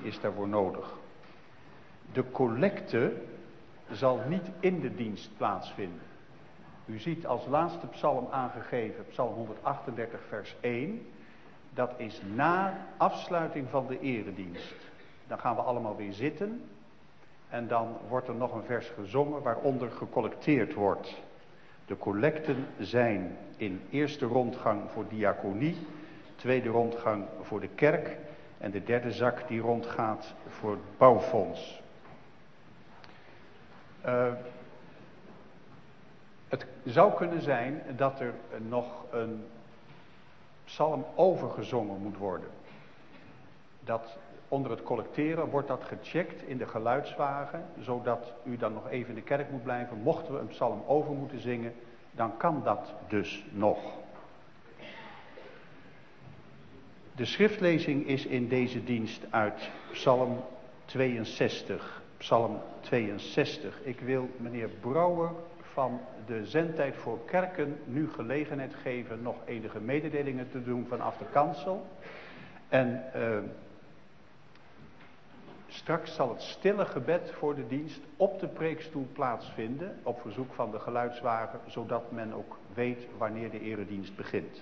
is daarvoor nodig. De collecte zal niet in de dienst plaatsvinden. U ziet als laatste psalm aangegeven, psalm 138 vers 1. Dat is na afsluiting van de eredienst. Dan gaan we allemaal weer zitten. En dan wordt er nog een vers gezongen waaronder gecollecteerd wordt. De collecten zijn in eerste rondgang voor diaconie, tweede rondgang voor de kerk en de derde zak die rondgaat voor het bouwfonds. Het zou kunnen zijn dat er nog een psalm overgezongen moet worden. Dat onder het collecteren wordt dat gecheckt in de geluidswagen, zodat u dan nog even in de kerk moet blijven. Mochten we een psalm over moeten zingen, dan kan dat dus nog. De schriftlezing is in deze dienst uit psalm 62. Psalm 62. Ik wil meneer Brouwer van de Zendtijd voor Kerken nu gelegenheid geven nog enige mededelingen te doen vanaf de kansel. En straks zal het stille gebed voor de dienst op de preekstoel plaatsvinden, op verzoek van de geluidswagen, zodat men ook weet wanneer de eredienst begint.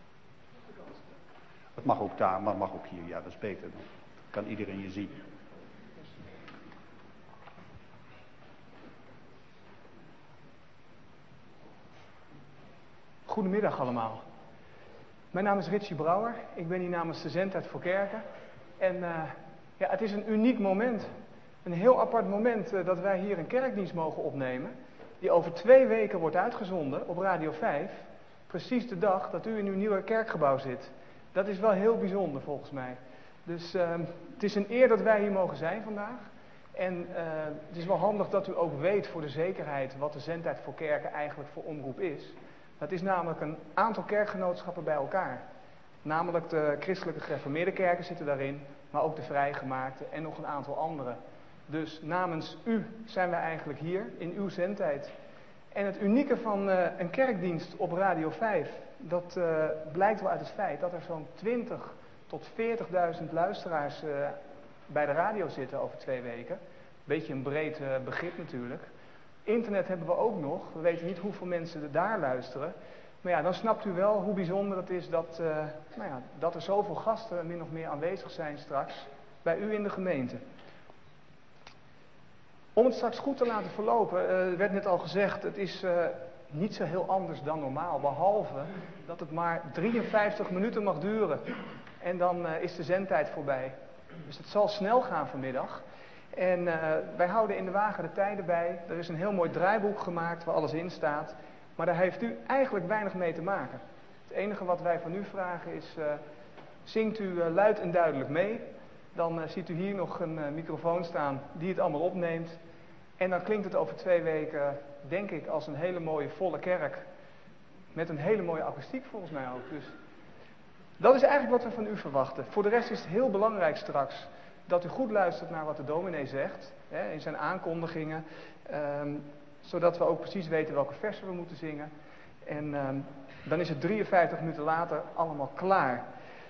Het mag ook daar, maar het mag ook hier, ja, dat is beter. Dan kan iedereen je zien. Goedemiddag allemaal. Mijn naam is Ritchie Brouwer. Ik ben hier namens de Zendtijd voor Kerken. En ja, het is een uniek moment. Een heel apart moment dat wij hier een kerkdienst mogen opnemen. Die over 2 weken wordt uitgezonden op Radio 5. Precies de dag dat u in uw nieuwe kerkgebouw zit. Dat is wel heel bijzonder volgens mij. Dus het is een eer dat wij hier mogen zijn vandaag. En het is wel handig dat u ook weet voor de zekerheid wat de Zendtijd voor Kerken eigenlijk voor omroep is. Dat is namelijk een aantal kerkgenootschappen bij elkaar. Namelijk de christelijke gereformeerde kerken zitten daarin, maar ook de vrijgemaakte en nog een aantal andere. Dus namens u zijn wij eigenlijk hier in uw zendtijd. En het unieke van een kerkdienst op Radio 5, dat blijkt wel uit het feit dat er zo'n 20.000 tot 40.000 luisteraars bij de radio zitten over 2 weken. Beetje een breed begrip natuurlijk. Internet hebben we ook nog. We weten niet hoeveel mensen er daar luisteren. Maar ja, dan snapt u wel hoe bijzonder het is dat er zoveel gasten min of meer aanwezig zijn straks bij u in de gemeente. Om het straks goed te laten verlopen, werd net al gezegd, het is niet zo heel anders dan normaal. Behalve dat het maar 53 minuten mag duren. En dan is de zendtijd voorbij. Dus het zal snel gaan vanmiddag. En wij houden in de wagen de tijden bij. Er is een heel mooi draaiboek gemaakt waar alles in staat. Maar daar heeft u eigenlijk weinig mee te maken. Het enige wat wij van u vragen is, zingt u luid en duidelijk mee. Dan ziet u hier nog een microfoon staan die het allemaal opneemt. En dan klinkt het over 2 weken, denk ik, als een hele mooie volle kerk. Met een hele mooie akoestiek volgens mij ook. Dus dat is eigenlijk wat we van u verwachten. Voor de rest is het heel belangrijk straks dat u goed luistert naar wat de dominee zegt. In zijn aankondigingen. Zodat we ook precies weten welke versen we moeten zingen. En dan is het 53 minuten later allemaal klaar.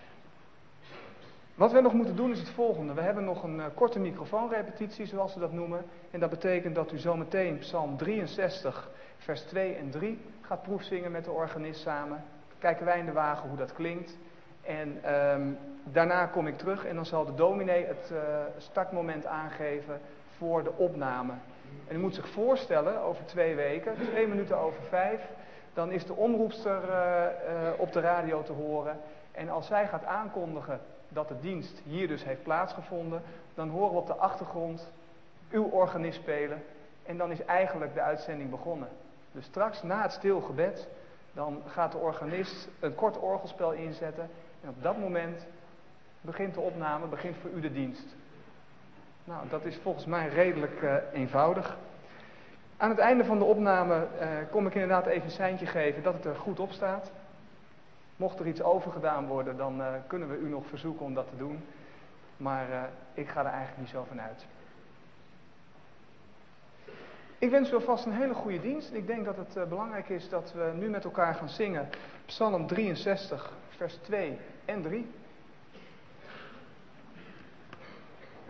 Wat we nog moeten doen is het volgende. We hebben nog een korte microfoonrepetitie, zoals ze dat noemen. En dat betekent dat u zometeen Psalm 63, vers 2 en 3 gaat proefzingen met de organist samen. Kijken wij in de wagen hoe dat klinkt. En daarna kom ik terug en dan zal de dominee het startmoment aangeven voor de opname. En u moet zich voorstellen, over 2 weken, 2 minuten over 5, dan is de omroepster op de radio te horen. En als zij gaat aankondigen dat de dienst hier dus heeft plaatsgevonden, dan horen we op de achtergrond uw organist spelen. En dan is eigenlijk de uitzending begonnen. Dus straks na het stil gebed, dan gaat de organist een kort orgelspel inzetten. En op dat moment begint de opname, begint voor u de dienst. Nou, dat is volgens mij redelijk eenvoudig. Aan het einde van de opname kom ik inderdaad even een seintje geven dat het er goed op staat. Mocht er iets overgedaan worden, dan kunnen we u nog verzoeken om dat te doen. Maar ik ga er eigenlijk niet zo van uit. Ik wens u alvast een hele goede dienst. Ik denk dat het belangrijk is dat we nu met elkaar gaan zingen. Psalm 63, vers 2 en 3.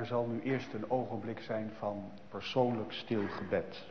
maar zal nu eerst een ogenblik zijn van persoonlijk stil gebed.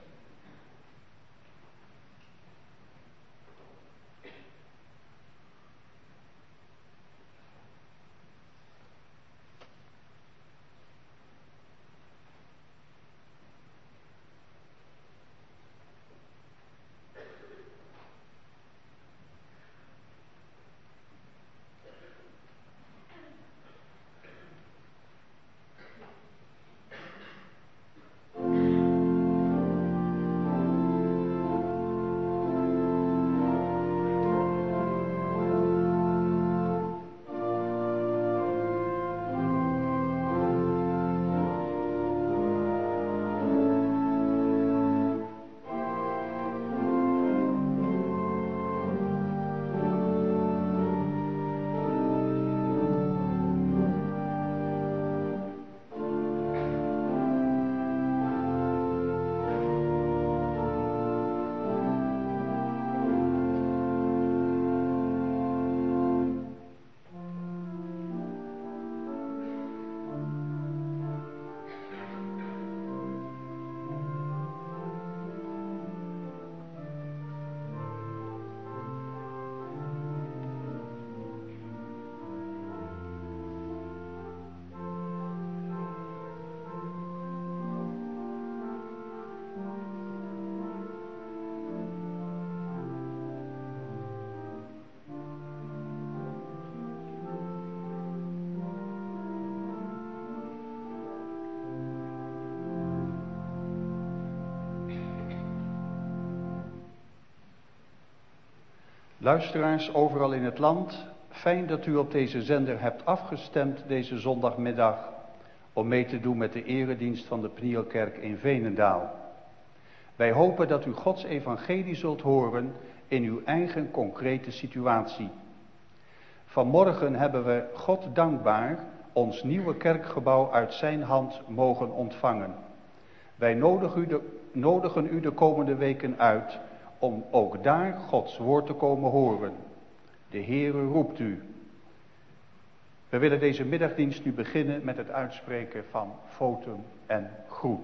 Luisteraars overal in het land, fijn dat u op deze zender hebt afgestemd deze zondagmiddag om mee te doen met de eredienst van de Pnielkerk in Veenendaal. Wij hopen dat u Gods evangelie zult horen in uw eigen concrete situatie. Vanmorgen hebben we God dankbaar ons nieuwe kerkgebouw uit zijn hand mogen ontvangen. Wij nodigen u de komende weken uit om ook daar Gods woord te komen horen. De Heere roept u. We willen deze middagdienst nu beginnen met het uitspreken van votum en groet.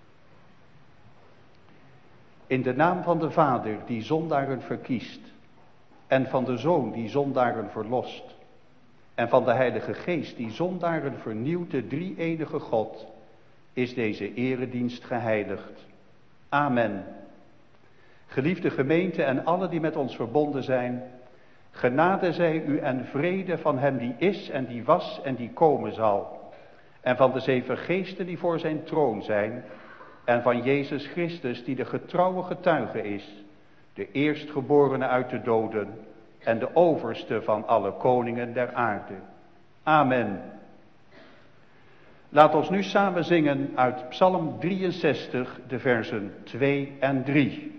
In de naam van de Vader die zondaren verkiest, en van de Zoon die zondaren verlost, en van de Heilige Geest die zondaren vernieuwt, de drie-enige God, is deze eredienst geheiligd. Amen. Geliefde gemeente en alle die met ons verbonden zijn, genade zij u en vrede van hem die is en die was en die komen zal, en van de 7 geesten die voor zijn troon zijn, en van Jezus Christus die de getrouwe getuige is, de eerstgeborene uit de doden en de overste van alle koningen der aarde. Amen. Laat ons nu samen zingen uit Psalm 63, de versen 2 en 3.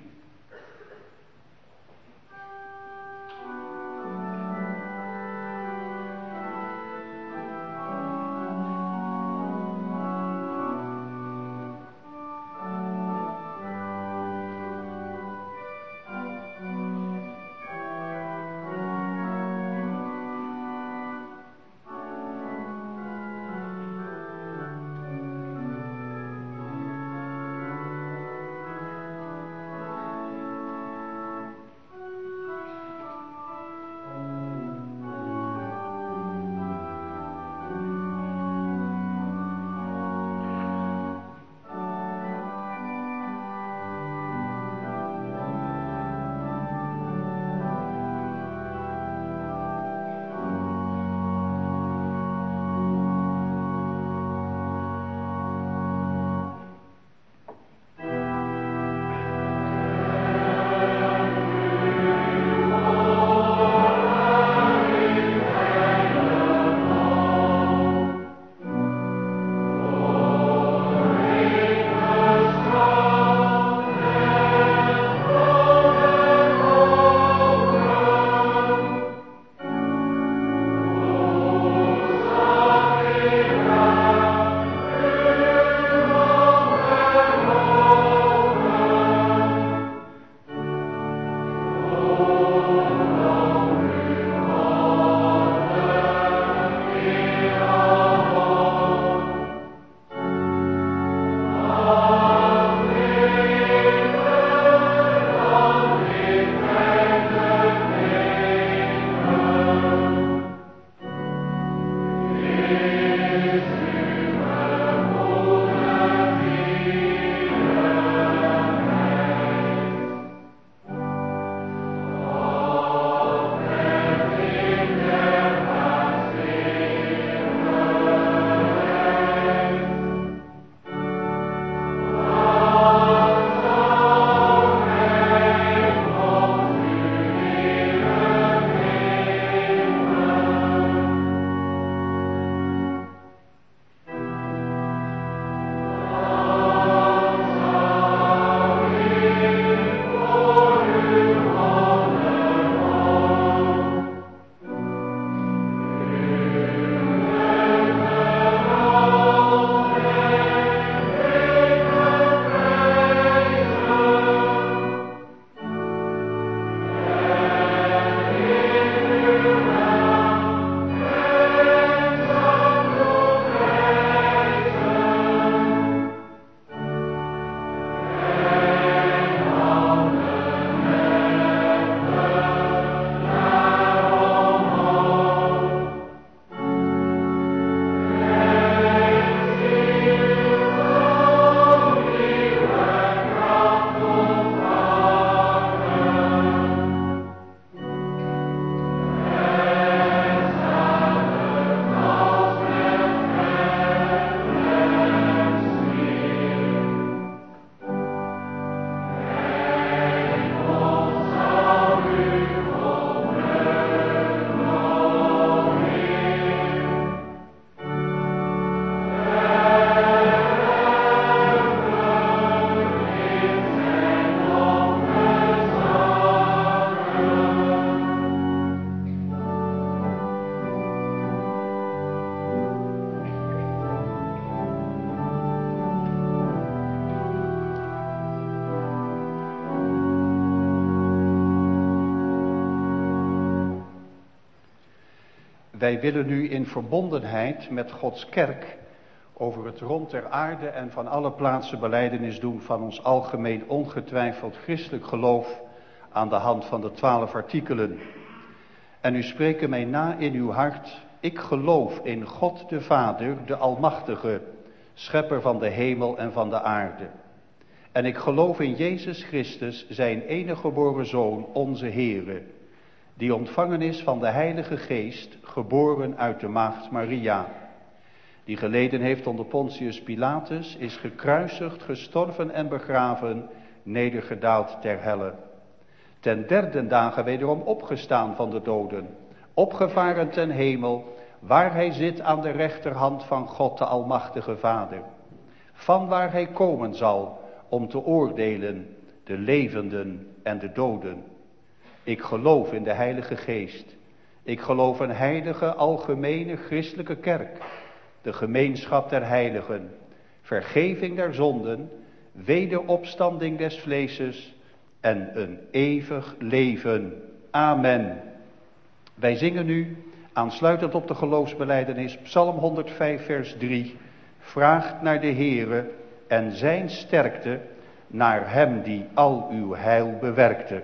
Wij willen nu in verbondenheid met Gods kerk over het rond der aarde en van alle plaatsen belijdenis doen van ons algemeen ongetwijfeld christelijk geloof aan de hand van de 12 artikelen. En u spreekt mij na in uw hart: ik geloof in God de Vader, de Almachtige, schepper van de hemel en van de aarde. En ik geloof in Jezus Christus, zijn enige geboren Zoon, onze Heere, die ontvangen is van de Heilige Geest, geboren uit de maagd Maria, die geleden heeft onder Pontius Pilatus, is gekruisigd, gestorven en begraven, nedergedaald ter helle. Ten derde dagen wederom opgestaan van de doden, opgevaren ten hemel, waar hij zit aan de rechterhand van God de Almachtige Vader, van waar hij komen zal om te oordelen de levenden en de doden. Ik geloof in de Heilige Geest. Ik geloof een heilige, algemene, christelijke kerk, de gemeenschap der heiligen, vergeving der zonden, wederopstanding des vleeses en een eeuwig leven. Amen. Wij zingen nu, aansluitend op de geloofsbelijdenis, Psalm 105 vers 3. Vraagt naar de Heere en zijn sterkte, naar hem die al uw heil bewerkte.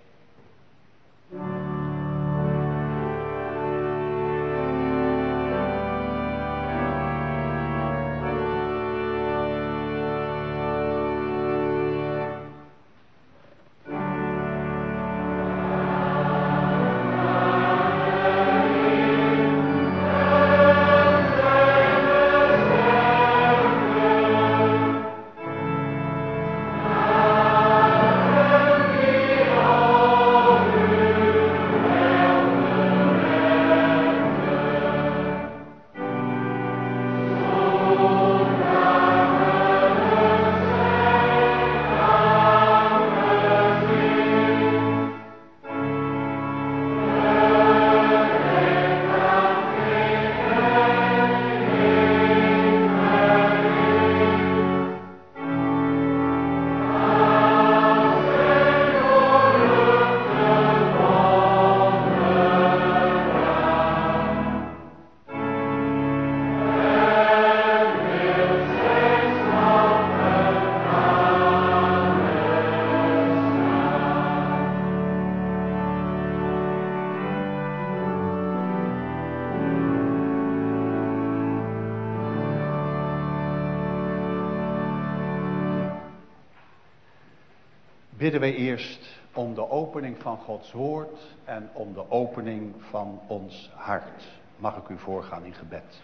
Bidden wij eerst om de opening van Gods woord en om de opening van ons hart. Mag ik u voorgaan in gebed.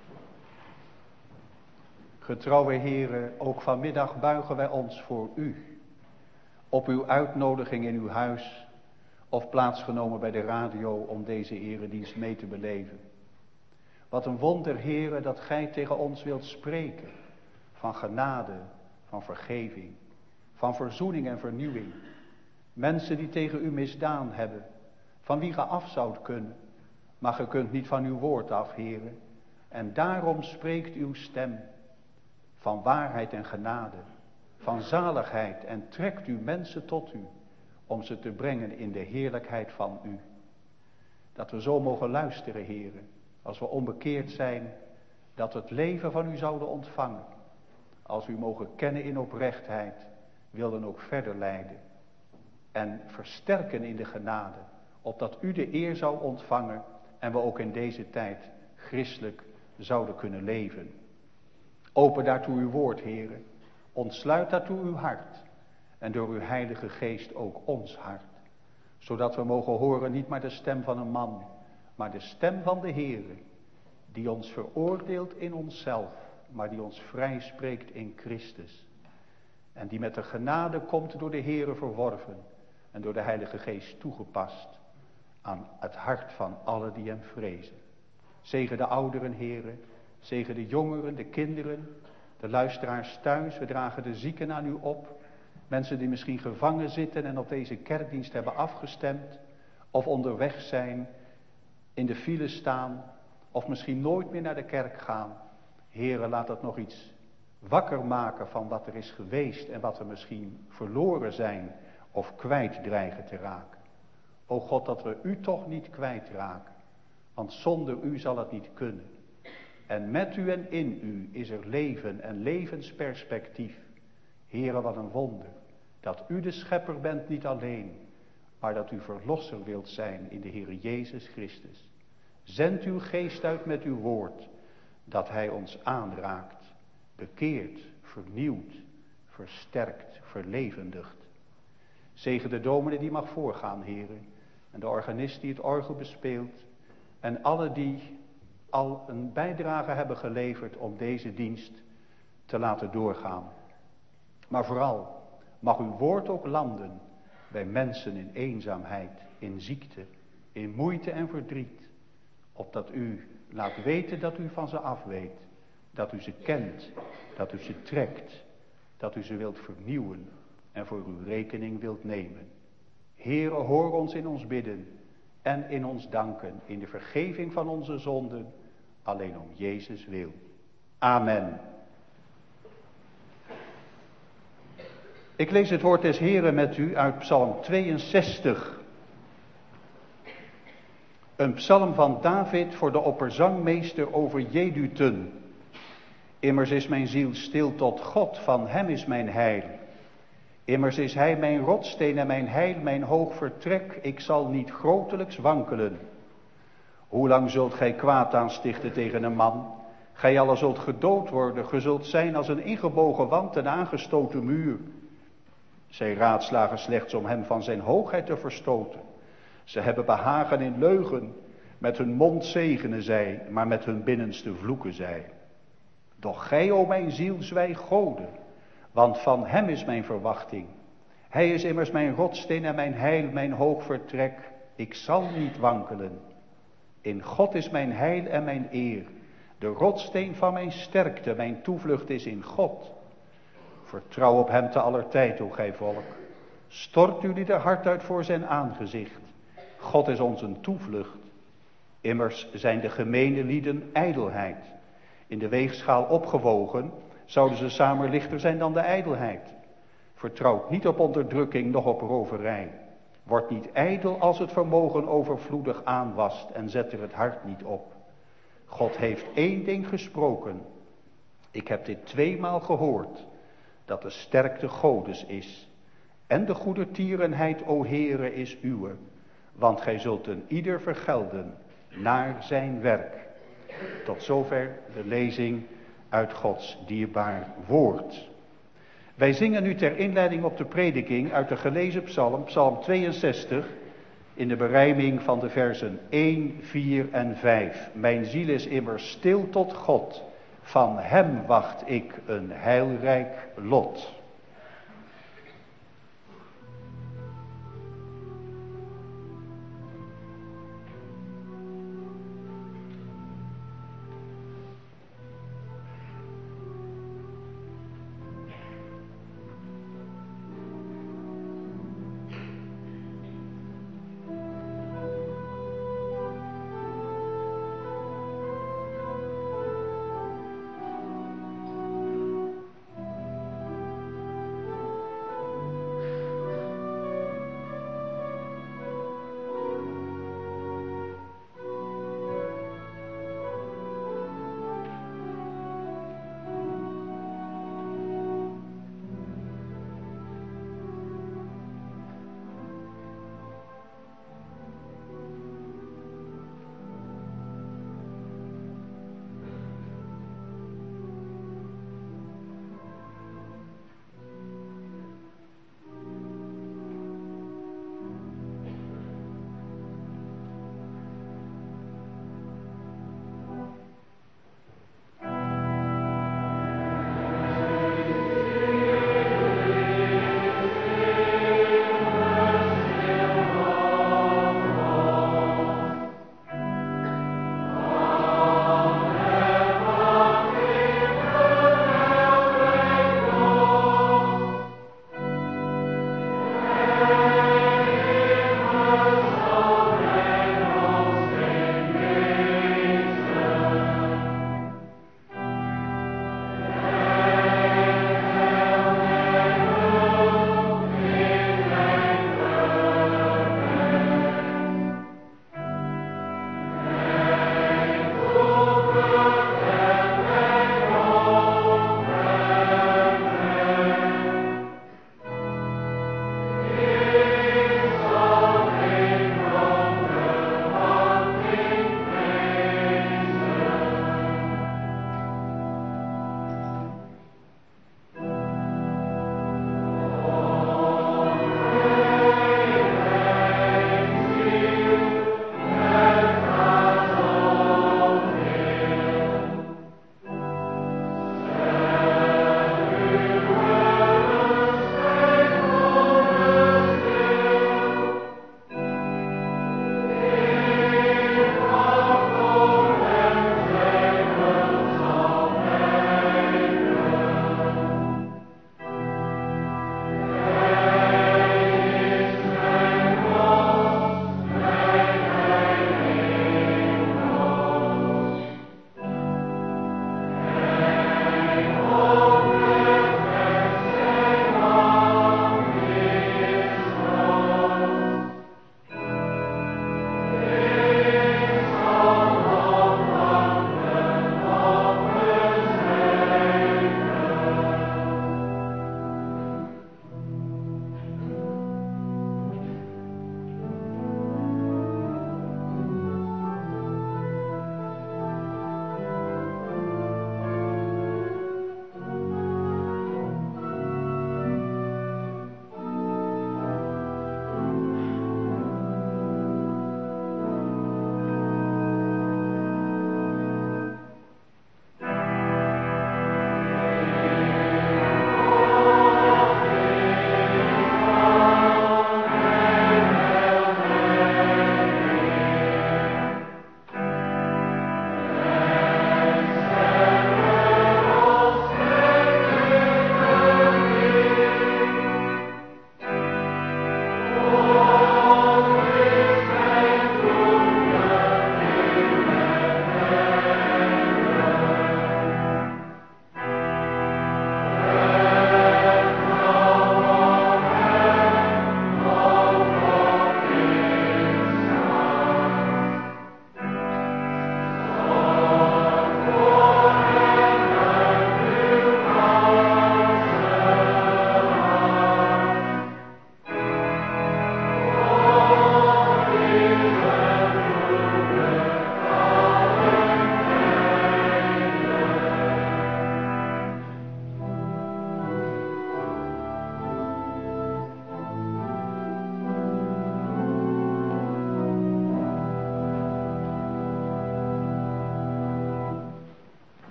Getrouwe Heere, ook vanmiddag buigen wij ons voor u. Op uw uitnodiging in uw huis of plaatsgenomen bij de radio om deze eredienst mee te beleven. Wat een wonder, Heere, dat gij tegen ons wilt spreken. Van genade, van vergeving, van verzoening en vernieuwing. Mensen die tegen u misdaan hebben, van wie ge af zoudt kunnen. Maar ge kunt niet van uw woord af, Heere. En daarom spreekt uw stem van waarheid en genade, van zaligheid, en trekt u mensen tot u, om ze te brengen in de heerlijkheid van u. Dat we zo mogen luisteren, Heere, als we onbekeerd zijn, dat we het leven van u zouden ontvangen. Als u mogen kennen in oprechtheid, wilden ook verder leiden. En versterken in de genade, opdat u de eer zou ontvangen en we ook in deze tijd christelijk zouden kunnen leven. Open daartoe uw woord, Heere. Ontsluit daartoe uw hart. En door uw Heilige Geest ook ons hart. Zodat we mogen horen niet maar de stem van een man, maar de stem van de Heere. Die ons veroordeelt in onszelf, maar die ons vrij spreekt in Christus. En die met de genade komt door de Heere verworven en door de Heilige Geest toegepast aan het hart van allen die hem vrezen. Zegen de ouderen, Heere, zegen de jongeren, de kinderen, de luisteraars thuis. We dragen de zieken aan u op. Mensen die misschien gevangen zitten en op deze kerkdienst hebben afgestemd. Of onderweg zijn, in de file staan. Of misschien nooit meer naar de kerk gaan. Heere, laat dat nog iets wakker maken van wat er is geweest. En wat we misschien verloren zijn of kwijt dreigen te raken. O God, dat we u toch niet kwijtraken. Want zonder u zal het niet kunnen. En met u en in u is er leven en levensperspectief. Heere, wat een wonder. Dat u de schepper bent niet alleen, maar dat u verlosser wilt zijn in de Heere Jezus Christus. Zend uw geest uit met uw woord, dat hij ons aanraakt, bekeert, vernieuwt, versterkt, verlevendigt. Zegen de dominee die mag voorgaan, Heere, en de organist die het orgel bespeelt, en alle die al een bijdrage hebben geleverd om deze dienst te laten doorgaan. Maar vooral mag uw woord ook landen bij mensen in eenzaamheid, in ziekte, in moeite en verdriet. Opdat u laat weten dat u van ze afweet, dat u ze kent, dat u ze trekt, dat u ze wilt vernieuwen en voor uw rekening wilt nemen. Heere, hoor ons in ons bidden en in ons danken, in de vergeving van onze zonden, alleen om Jezus wil. Amen. Ik lees het woord des Heren met u uit Psalm 62. Een psalm van David voor de opperzangmeester over Jedutun. Immers is mijn ziel stil tot God, van hem is mijn heil. Immers is hij mijn rotssteen en mijn heil, mijn hoog vertrek. Ik zal niet grotelijks wankelen. Hoe lang zult gij kwaad aanstichten tegen een man? Gij allen zult gedood worden, ge zult zijn als een ingebogen wand, een aangestoten muur. Zij raadslagen slechts om hem van zijn hoogheid te verstoten. Ze hebben behagen in leugen, met hun mond zegenen zij, maar met hun binnenste vloeken zij. Doch gij, o mijn ziel, zwijg Gode, want van hem is mijn verwachting. Hij is immers mijn rotssteen en mijn heil, mijn hoog vertrek. Ik zal niet wankelen. In God is mijn heil en mijn eer, de rotssteen van mijn sterkte, mijn toevlucht is in God. Vertrouw op hem te aller tijd, o gij volk. Stort jullie de hart uit voor zijn aangezicht. God is ons een toevlucht. Immers zijn de gemene lieden ijdelheid. In de weegschaal opgewogen, zouden ze samen lichter zijn dan de ijdelheid. Vertrouwt niet op onderdrukking, noch op roverij. Word niet ijdel als het vermogen overvloedig aanwast en zet er het hart niet op. God heeft één ding gesproken. Ik heb dit 2-maal gehoord, dat de sterkte Godes is. En de goedertierenheid, o Heere, is uwe. Want gij zult een ieder vergelden naar zijn werk. Tot zover de lezing uit Gods dierbaar woord. Wij zingen nu ter inleiding op de prediking uit de gelezen psalm, psalm 62, in de berijming van de versen 1, 4 en 5. Mijn ziel is immers stil tot God, van hem wacht ik een heilrijk lot.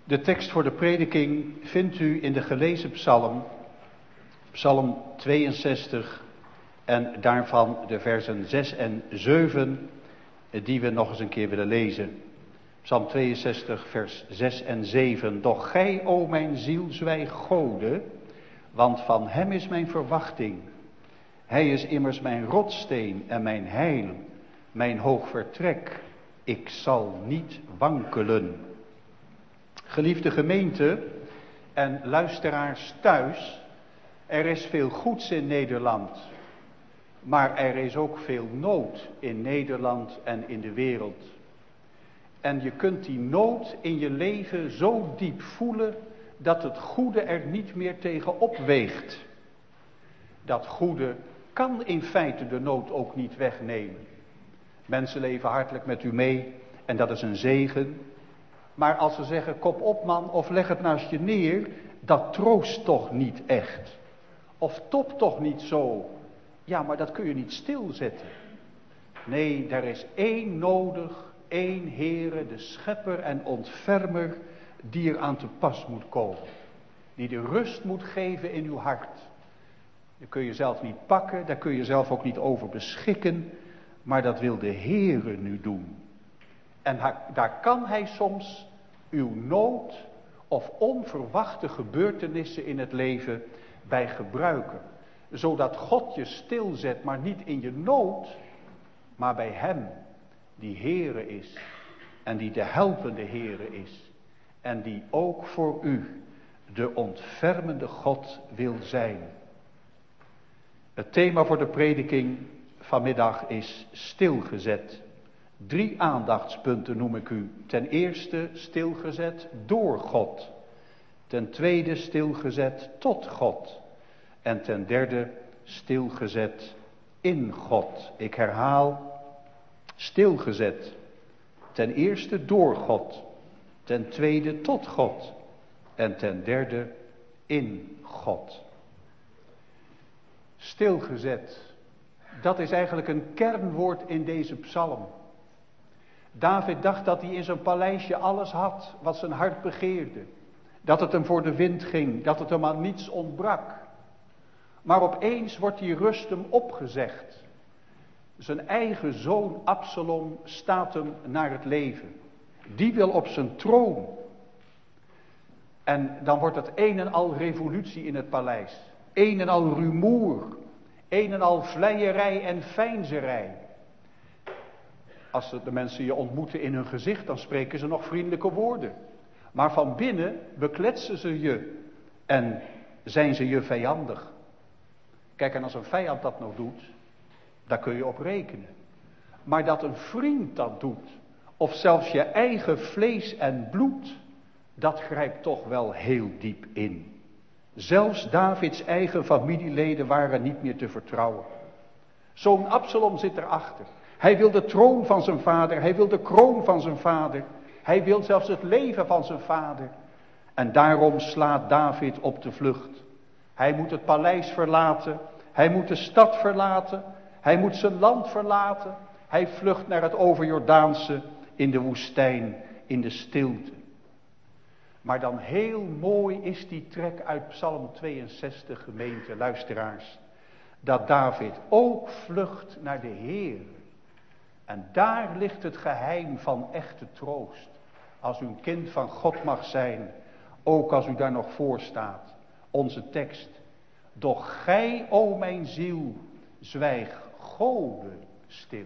De tekst voor de prediking vindt u in de gelezen psalm, psalm 62 en daarvan de versen 6 en 7 die we nog eens een keer willen lezen. Psalm 62 vers 6 en 7. Doch gij, o mijn ziel, zwijg Gode, want van hem is mijn verwachting. Hij is immers mijn rotssteen en mijn heil, mijn hoog vertrek. Ik zal niet wankelen. Geliefde gemeente en luisteraars thuis, er is veel goeds in Nederland, maar er is ook veel nood in Nederland en in de wereld. En je kunt die nood in je leven zo diep voelen dat het goede er niet meer tegen opweegt. Dat goede kan in feite de nood ook niet wegnemen. Mensen leven hartelijk met u mee en dat is een zegen. Maar als ze zeggen, kop op man, of leg het naast je neer, dat troost toch niet echt. Of top toch niet zo. Ja, maar dat kun je niet stilzetten. Nee, er is één nodig, één Heere, de schepper en ontfermer, die er aan te pas moet komen. Die de rust moet geven in uw hart. Dat kun je zelf niet pakken, daar kun je zelf ook niet over beschikken, maar dat wil de Heere nu doen. En daar kan hij soms uw nood of onverwachte gebeurtenissen in het leven bij gebruiken. Zodat God je stilzet, maar niet in je nood, maar bij hem die Heere is. En die de helpende Heere is. En die ook voor u de ontfermende God wil zijn. Het thema voor de prediking vanmiddag is stilgezet. 3 aandachtspunten noem ik u. Ten eerste stilgezet door God. Ten tweede stilgezet tot God. En ten derde stilgezet in God. Ik herhaal, stilgezet. Ten eerste door God. Ten tweede tot God. En ten derde in God. Stilgezet. Dat is eigenlijk een kernwoord in deze psalm. David dacht dat hij in zijn paleisje alles had wat zijn hart begeerde. Dat het hem voor de wind ging, dat het hem aan niets ontbrak. Maar opeens wordt die rust hem opgezegd. Zijn eigen zoon Absalom staat hem naar het leven. Die wil op zijn troon. En dan wordt het een en al revolutie in het paleis. Een en al rumoer. Een en al vleierij en veinzerij. Als de mensen je ontmoeten in hun gezicht, dan spreken ze nog vriendelijke woorden. Maar van binnen bekletsen ze je en zijn ze je vijandig. Kijk, en als een vijand dat nog doet, daar kun je op rekenen. Maar dat een vriend dat doet, of zelfs je eigen vlees en bloed, dat grijpt toch wel heel diep in. Zelfs Davids eigen familieleden waren niet meer te vertrouwen. Zoon Absalom zit erachter. Hij wil de troon van zijn vader, hij wil de kroon van zijn vader. Hij wil zelfs het leven van zijn vader. En daarom slaat David op de vlucht. Hij moet het paleis verlaten, hij moet de stad verlaten, hij moet zijn land verlaten. Hij vlucht naar het overjordaanse in de woestijn, in de stilte. Maar dan heel mooi is die trek uit Psalm 62, gemeente, luisteraars. Dat David ook vlucht naar de Heer. En daar ligt het geheim van echte troost. Als u een kind van God mag zijn, ook als u daar nog voor staat. Onze tekst. Doch gij, o mijn ziel, zwijg Gode stil.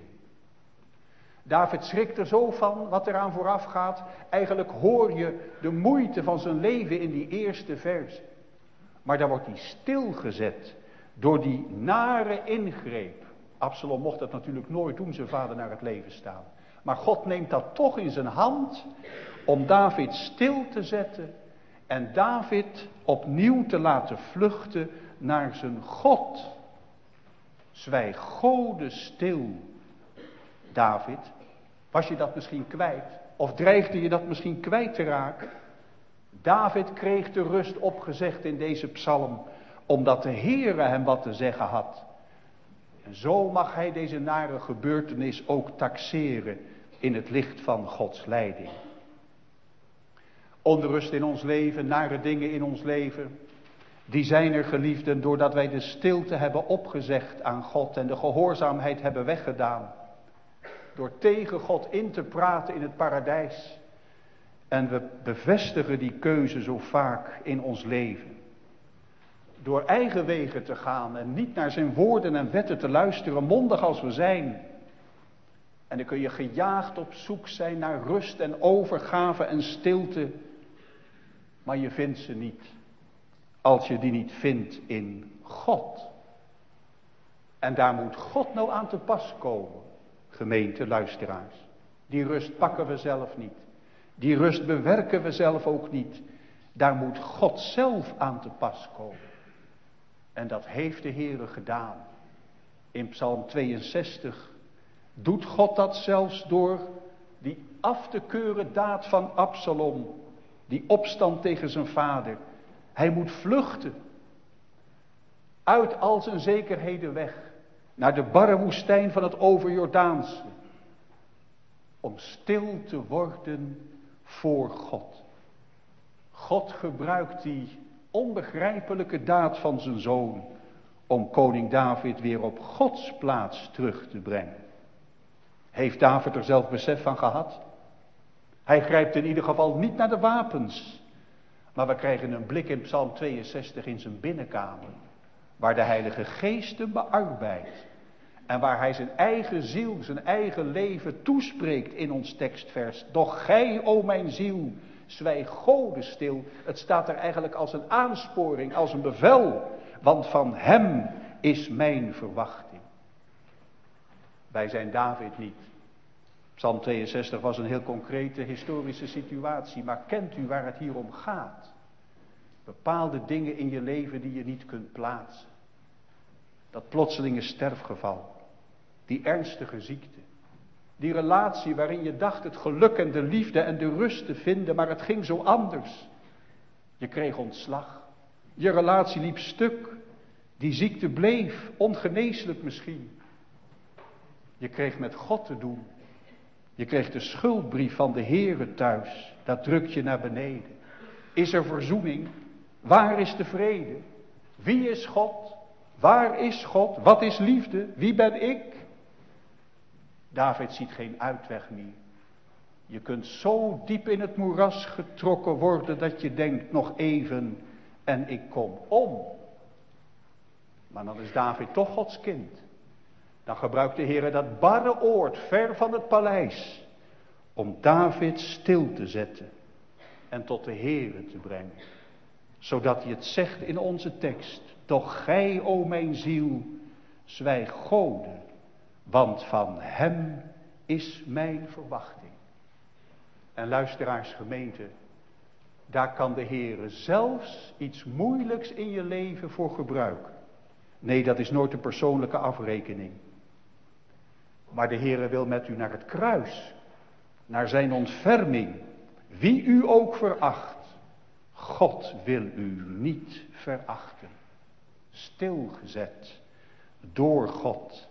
David schrikt er zo van wat eraan vooraf gaat. Eigenlijk hoor je de moeite van zijn leven in die eerste vers. Maar dan wordt hij stilgezet door die nare ingreep. Absalom mocht dat natuurlijk nooit doen, zijn vader naar het leven staan. Maar God neemt dat toch in zijn hand om David stil te zetten en David opnieuw te laten vluchten naar zijn God. Zwijg Gode stil. David, was je dat misschien kwijt? Of dreigde je dat misschien kwijt te raken? David kreeg de rust opgezegd in deze psalm, omdat de Heere hem wat te zeggen had. En zo mag hij deze nare gebeurtenis ook taxeren in het licht van Gods leiding. Onrust in ons leven, nare dingen in ons leven. Die zijn er, geliefden, doordat wij de stilte hebben opgezegd aan God en de gehoorzaamheid hebben weggedaan. Door tegen God in te praten in het paradijs. En we bevestigen die keuze zo vaak in ons leven. Door eigen wegen te gaan en niet naar zijn woorden en wetten te luisteren, mondig als we zijn. En dan kun je gejaagd op zoek zijn naar rust en overgave en stilte. Maar je vindt ze niet. Als je die niet vindt in God. En daar moet God nou aan te pas komen. Gemeente, luisteraars. Die rust pakken we zelf niet. Die rust bewerken we zelf ook niet. Daar moet God zelf aan te pas komen. En dat heeft de Heere gedaan. In Psalm 62 doet God dat zelfs door die af te keuren daad van Absalom. Die opstand tegen zijn vader. Hij moet vluchten. Uit al zijn zekerheden weg. Naar de barre woestijn van het overjordaanse. Om stil te worden voor God. God gebruikt die onbegrijpelijke daad van zijn zoon. Om koning David weer op Gods plaats terug te brengen. Heeft David er zelf besef van gehad? Hij grijpt in ieder geval niet naar de wapens. Maar we krijgen een blik in Psalm 62 in zijn binnenkamer. Waar de Heilige Geest hem bearbeidt. En waar hij zijn eigen ziel, zijn eigen leven toespreekt in ons tekstvers. Doch gij, o mijn ziel, zwijg Gode stil. Het staat er eigenlijk als een aansporing, als een bevel. Want van hem is mijn verwachting. Wij zijn David niet. Psalm 62 was een heel concrete historische situatie. Maar kent u waar het hier om gaat? Bepaalde dingen in je leven die je niet kunt plaatsen. Dat plotselinge sterfgeval. Die ernstige ziekte. Die relatie waarin je dacht het geluk en de liefde en de rust te vinden. Maar het ging zo anders. Je kreeg ontslag. Je relatie liep stuk. Die ziekte bleef, ongeneeslijk misschien. Je kreeg met God te doen. Je kreeg de schuldbrief van de Heere thuis. Dat drukt je naar beneden. Is er verzoening? Waar is de vrede? Wie is God? Waar is God? Wat is liefde? Wie ben ik? David ziet geen uitweg meer. Je kunt zo diep in het moeras getrokken worden dat je denkt nog even en ik kom om. Maar dan is David toch Gods kind. Dan gebruikt de Heer dat barre oord ver van het paleis om David stil te zetten en tot de Heere te brengen. Zodat hij het zegt in onze tekst. Doch gij, o mijn ziel, zwijg Gode, want van hem is mijn verwachting. En luisteraars, gemeente, daar kan de Heere zelfs iets moeilijks in je leven voor gebruiken. Nee, dat is nooit een persoonlijke afrekening. Maar de Heere wil met u naar het kruis, naar zijn ontferming, wie u ook veracht. God wil u niet verachten. Stilgezet door God.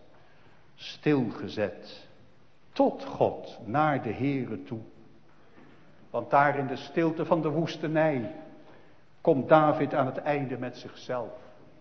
Stilgezet tot God, naar de Heere toe. Want daar in de stilte van de woestenij komt David aan het einde met zichzelf.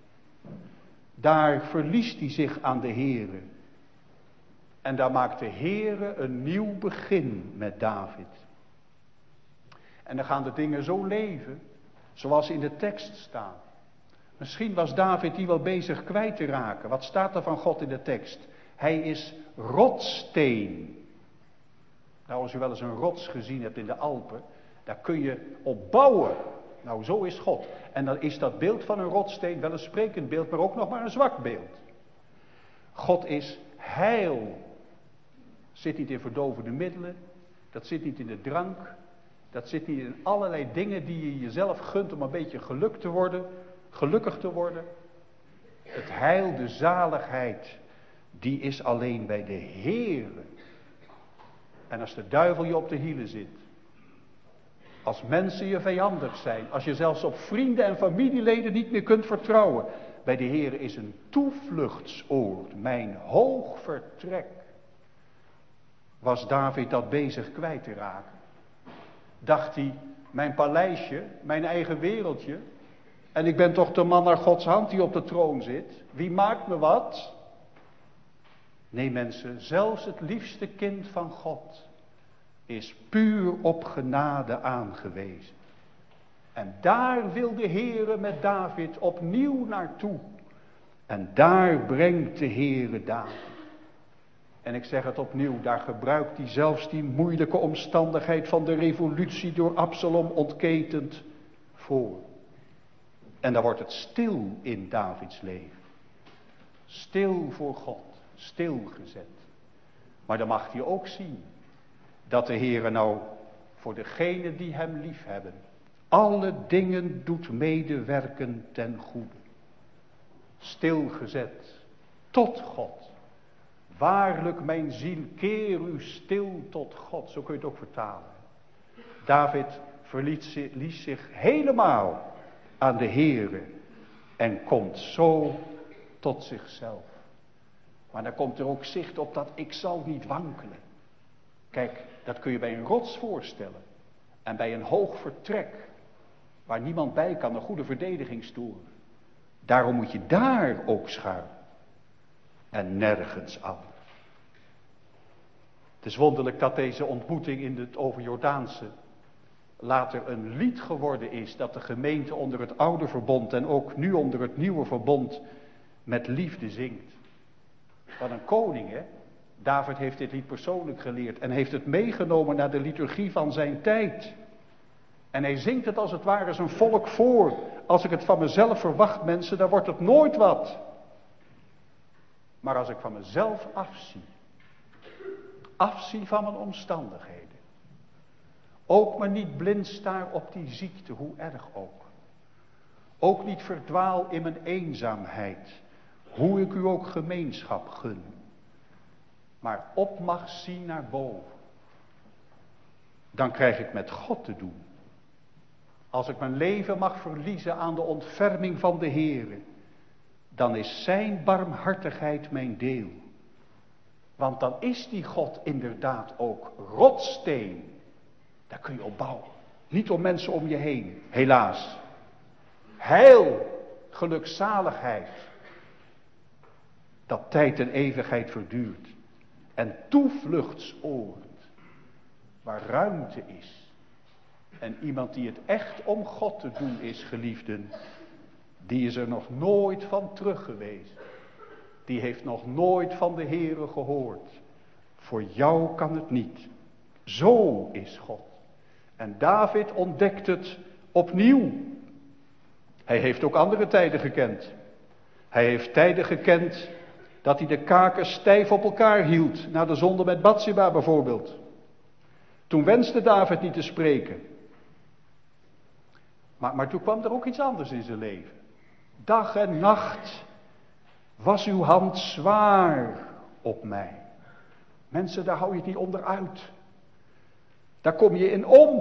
Daar verliest hij zich aan de Heere. En daar maakt de Heere een nieuw begin met David. En dan gaan de dingen zo leven, zoals in de tekst staan. Misschien was David die wel bezig kwijt te raken. Wat staat er van God in de tekst? Hij is rotssteen. Nou, als u wel eens een rots gezien hebt in de Alpen, daar kun je op bouwen. Nou, zo is God. En dan is dat beeld van een rotssteen wel een sprekend beeld, maar ook nog maar een zwak beeld. God is heil. Zit niet in verdovende middelen. Dat zit niet in de drank. Dat zit niet in allerlei dingen die je jezelf gunt om een beetje gelukkig te worden. Het heil, de zaligheid, die is alleen bij de Heere. En als de duivel je op de hielen zit, als mensen je vijandig zijn, als je zelfs op vrienden en familieleden niet meer kunt vertrouwen, bij de Heere is een toevluchtsoord, mijn hoog vertrek. Was David dat bezig kwijt te raken? Dacht hij, mijn paleisje, mijn eigen wereldje. En ik ben toch de man naar Gods hand die op de troon zit. Wie maakt me wat? Nee mensen, zelfs het liefste kind van God is puur op genade aangewezen. En daar wil de Heere met David opnieuw naartoe. En daar brengt de Heere David. En ik zeg het opnieuw, daar gebruikt hij zelfs die moeilijke omstandigheid van de revolutie door Absalom ontketend voor. En dan wordt het stil in Davids leven. Stil voor God, stilgezet. Maar dan mag hij ook zien dat de Heere nou voor degenen die hem lief hebben, alle dingen doet medewerken ten goede. Stilgezet tot God. Waarlijk mijn ziel, keer u stil tot God. Zo kun je het ook vertalen. David verliet zich helemaal aan de Heere en komt zo tot zichzelf. Maar dan komt er ook zicht op dat ik zal niet wankelen. Kijk, dat kun je bij een rots voorstellen. En bij een hoog vertrek, waar niemand bij kan, een goede verdedigingstoren. Daarom moet je daar ook schuilen. En nergens anders. Het is wonderlijk dat deze ontmoeting in het overjordaanse later een lied geworden is, dat de gemeente onder het oude verbond en ook nu onder het nieuwe verbond met liefde zingt. Wat een koning, hè? David heeft dit lied persoonlijk geleerd en heeft het meegenomen naar de liturgie van zijn tijd. En hij zingt het als het ware zijn volk voor. Als ik het van mezelf verwacht, mensen, dan wordt het nooit wat. Maar als ik van mezelf afzie van mijn omstandigheden. Ook maar niet blind staar op die ziekte, hoe erg ook. Ook niet verdwaal in mijn eenzaamheid, hoe ik u ook gemeenschap gun. Maar op mag zien naar boven. Dan krijg ik met God te doen. Als ik mijn leven mag verliezen aan de ontferming van de Heere, dan is zijn barmhartigheid mijn deel. Want dan is die God inderdaad ook rotssteen. Daar kun je op bouwen. Niet om mensen om je heen, helaas. Heil, gelukzaligheid. Dat tijd en eeuwigheid verduurt. En toevluchtsoord, waar ruimte is. En iemand die het echt om God te doen is, geliefden, die is er nog nooit van terug geweest. Die heeft nog nooit van de Heere gehoord. Voor jou kan het niet. Zo is God. En David ontdekt het opnieuw. Hij heeft ook andere tijden gekend. Hij heeft tijden gekend dat hij de kaken stijf op elkaar hield. Na de zonde met Batsheba bijvoorbeeld. Toen wenste David niet te spreken. Maar toen kwam er ook iets anders in zijn leven. Dag en nacht was uw hand zwaar op mij. Mensen, daar hou je het niet onderuit. Daar kom je in om.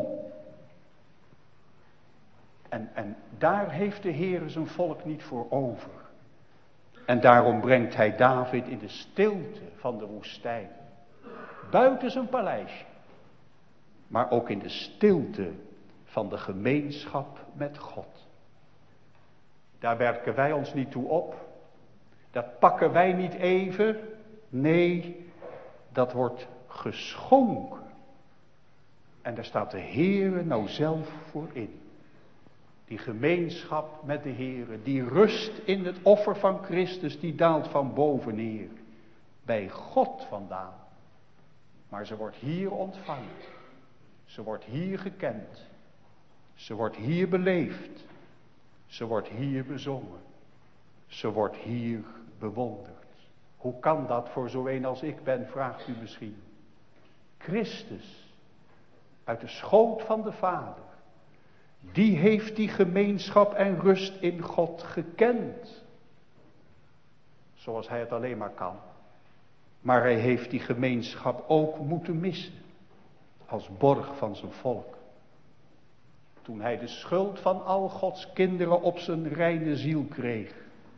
En daar heeft de Heere zijn volk niet voor over. En daarom brengt hij David in de stilte van de woestijn. Buiten zijn paleisje. Maar ook in de stilte van de gemeenschap met God. Daar werken wij ons niet toe op. Dat pakken wij niet even. Nee, dat wordt geschonken. En daar staat de Heere nou zelf voor in. Die gemeenschap met de Heere, die rust in het offer van Christus, die daalt van boven neer. Bij God vandaan. Maar ze wordt hier ontvangen. Ze wordt hier gekend. Ze wordt hier beleefd. Ze wordt hier bezongen. Ze wordt hier bewonderd. Hoe kan dat voor zo een als ik ben, vraagt u misschien. Christus, uit de schoot van de Vader, die heeft die gemeenschap en rust in God gekend. Zoals hij het alleen maar kan. Maar hij heeft die gemeenschap ook moeten missen. Als borg van zijn volk. Toen hij de schuld van al Gods kinderen op zijn reine ziel kreeg.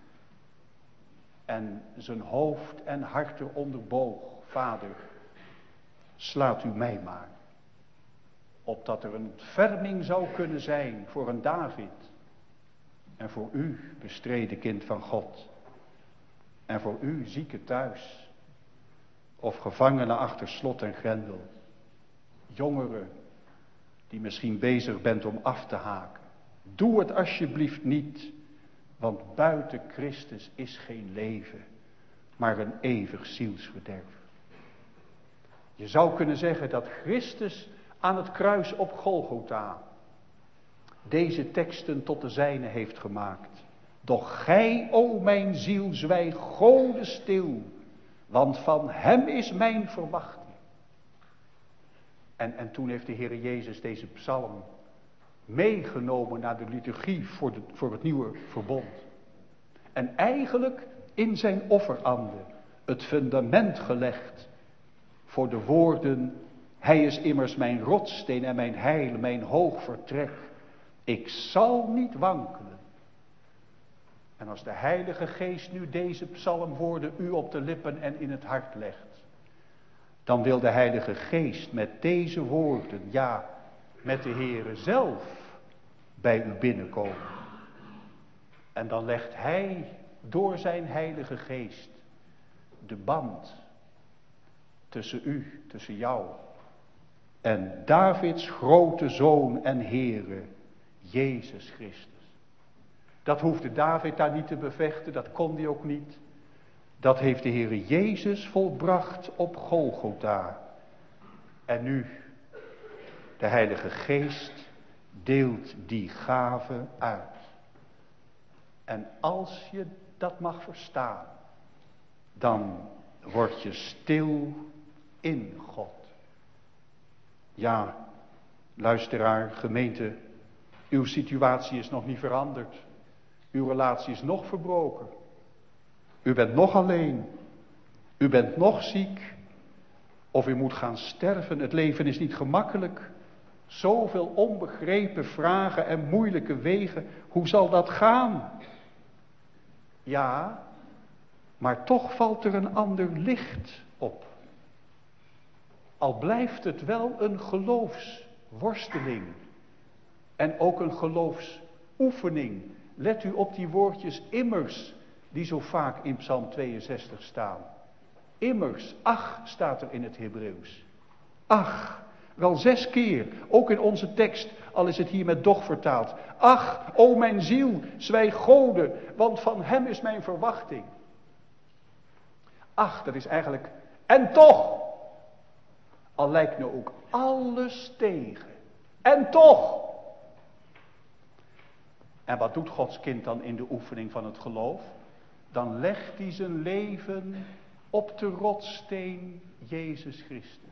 En zijn hoofd en hart eronder boog. Vader, slaat u mij maar. opdat er een ontferming zou kunnen zijn voor een David. En voor u, bestreden kind van God. En voor u, zieke thuis. Of gevangenen achter slot en grendel. Jongeren, die misschien bezig bent om af te haken. Doe het alsjeblieft niet. Want buiten Christus is geen leven, maar een eeuwig zielsverderf. Je zou kunnen zeggen dat Christus aan het kruis op Golgotha deze teksten tot de zijne heeft gemaakt. Doch gij, o mijn ziel, zwijg Gode stil, want van hem is mijn verwachting. En toen heeft de Heer Jezus deze psalm meegenomen naar de liturgie voor het nieuwe verbond. En eigenlijk in zijn offerande het fundament gelegd voor de woorden: hij is immers mijn rotssteen en mijn heil, mijn hoog vertrek. Ik zal niet wankelen. En als de Heilige Geest nu deze psalmwoorden u op de lippen en in het hart legt, dan wil de Heilige Geest met deze woorden, ja, met de Heere zelf bij u binnenkomen. En dan legt hij door zijn Heilige Geest de band tussen u, tussen jou en Davids grote zoon en Heere, Jezus Christus. Dat hoefde David daar niet te bevechten, dat kon hij ook niet. Dat heeft de Heere Jezus volbracht op Golgotha. En nu, de Heilige Geest deelt die gave uit. En als je dat mag verstaan, dan word je stil in God. Ja, luisteraar, gemeente, uw situatie is nog niet veranderd. Uw relatie is nog verbroken. U bent nog alleen. U bent nog ziek. Of u moet gaan sterven. Het leven is niet gemakkelijk. Zoveel onbegrepen vragen en moeilijke wegen. Hoe zal dat gaan? Ja, maar toch valt er een ander licht op. Al blijft het wel een geloofsworsteling. En ook een geloofsoefening. Let u op die woordjes immers, die zo vaak in Psalm 62 staan. Immers, ach, staat er in het Hebreeuws. Ach, wel 6 keer, ook in onze tekst, al is het hier met doch vertaald. Ach, o mijn ziel, zwijg Gode, want van hem is mijn verwachting. Ach, dat is eigenlijk, en toch, al lijkt nu ook alles tegen, en toch. En wat doet Gods kind dan in de oefening van het geloof? Dan legt hij zijn leven op de rotssteen Jezus Christus.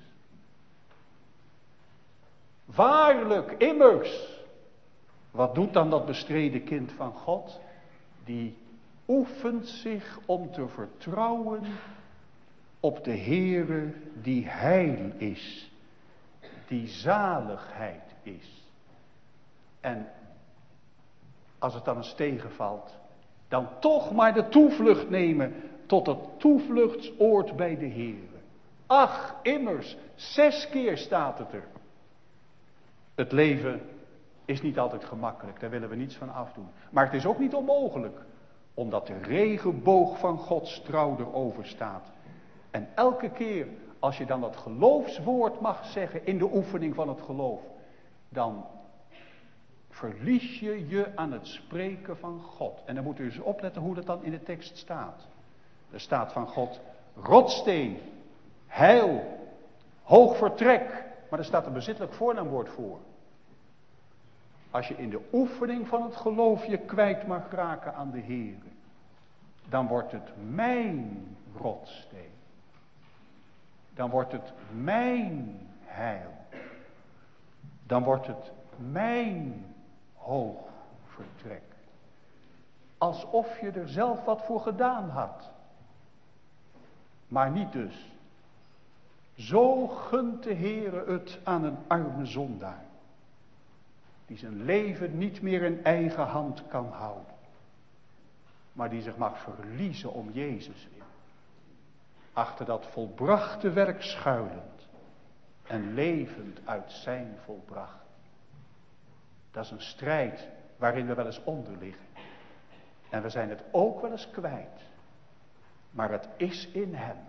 Waarlijk, immers. Wat doet dan dat bestreden kind van God? Die oefent zich om te vertrouwen op de Heere die heil is. Die zaligheid is. En als het dan eens tegenvalt, dan toch maar de toevlucht nemen tot het toevluchtsoord bij de Heere. Ach, immers, 6 keer staat het er. Het leven is niet altijd gemakkelijk, daar willen we niets van afdoen. Maar het is ook niet onmogelijk, omdat de regenboog van Gods trouw erover staat. En elke keer als je dan dat geloofswoord mag zeggen in de oefening van het geloof, dan verlies je je aan het spreken van God. En dan moet u eens opletten hoe dat dan in de tekst staat. Er staat van God rotsteen, heil, hoog vertrek. Maar er staat een bezittelijk voornaamwoord voor. Als je in de oefening van het geloof je kwijt mag raken aan de Heer, dan wordt het mijn rotsteen. Dan wordt het mijn heil. Dan wordt het mijn hoog vertrek. Alsof je er zelf wat voor gedaan had. Maar niet dus. Zo gunt de Heere het aan een arme zondaar. Die zijn leven niet meer in eigen hand kan houden. Maar die zich mag verliezen om Jezus in. Achter dat volbrachte werk schuilend. en levend uit zijn volbracht. Dat is een strijd waarin we wel eens onder liggen. En we zijn het ook wel eens kwijt. Maar het is in hem.